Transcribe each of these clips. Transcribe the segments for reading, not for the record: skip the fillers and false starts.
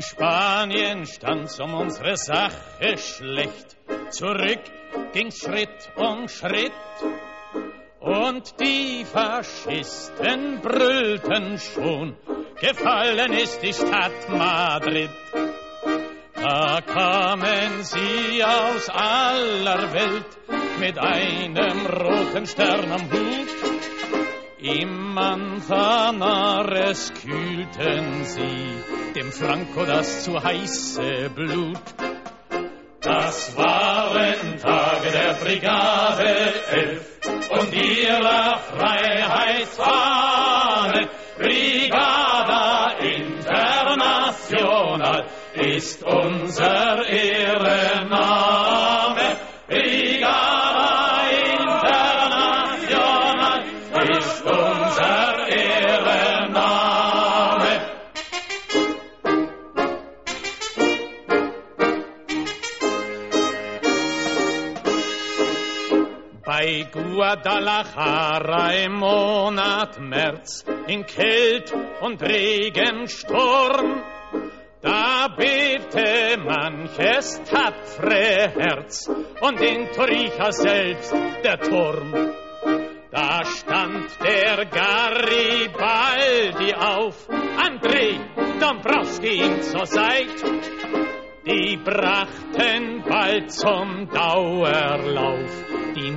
Spanien stand's unsere Sache schlecht. Zurück ging's Schritt um Schritt. Und die Faschisten brüllten schon, gefallen ist die Stadt Madrid. Da kamen sie aus aller Welt mit einem roten Stern am Hut. Im Manzanares kühlten sie dem Franco das zu heiße Blut. Das waren Tage der Brigade 11 und ihrer Freiheitsfahne. Brigada International ist unser Ehrenname. Brigada International ist unser Ehrenname. Bei Guadalajara im Monat März, in Kält und Regensturm, da bebte manches tapfere Herz und in Torija selbst der Turm. Da stand der Garibaldi auf, Andrei Dombrowski ihm zur Seit. Die brachten bald zum Dauerlauf die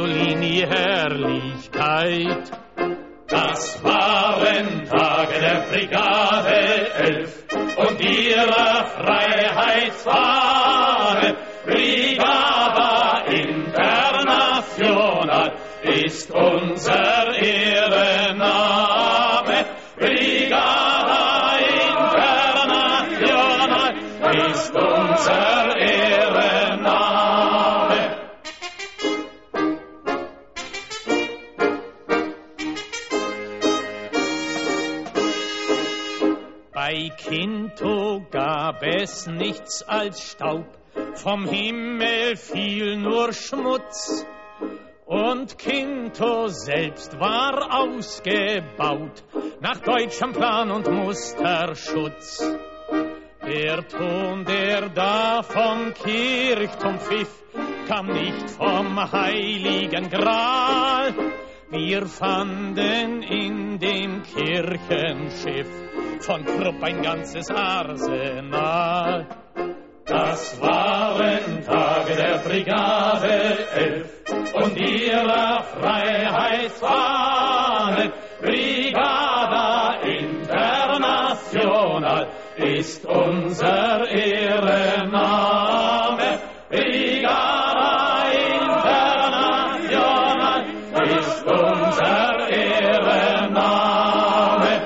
Mussolini-Herrlichkeit. Das waren Tage der Brigade 11 und ihrer Freiheitsfahne. Brigada International ist unser Ehrenname. Brigada International ist unser Ehrenname. Bei Quinto gab es nichts als Staub, vom Himmel fiel nur Schmutz. Und Quinto selbst war ausgebaut nach deutschem Plan und Musterschutz. Der Ton, der da vom Kirchturm pfiff, kam nicht vom Heiligen Gral. Wir fanden in dem Kirchenschiff von Krupp ein ganzes Arsenal. Das waren Tage der Brigade 11 und ihrer Freiheitsfahne. Brigada International ist unser Ehrenname. Brigada International ist unser Ehrenname.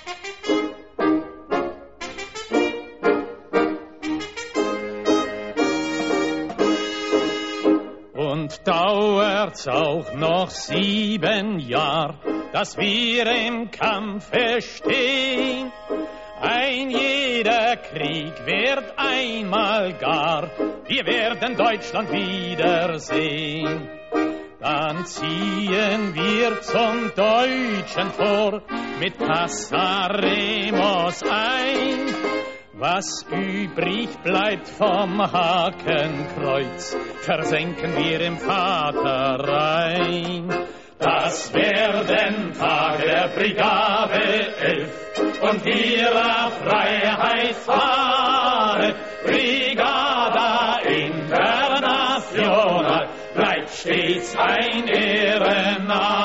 Und dauert's auch noch 7 Jahr, dass wir im Kampfe stehen. Ein jeder Krieg wird einmal gar, wir werden Deutschland wiedersehen. Dann ziehen wir zum deutschen Tor mit Passaremos ein. Was übrig bleibt vom Hakenkreuz, versenken wir im Vaterrhein. Das werden Tage der Brigade 11 und ihrer Freiheitsfahne. Brigada International bleibt stets ein Ehrenname.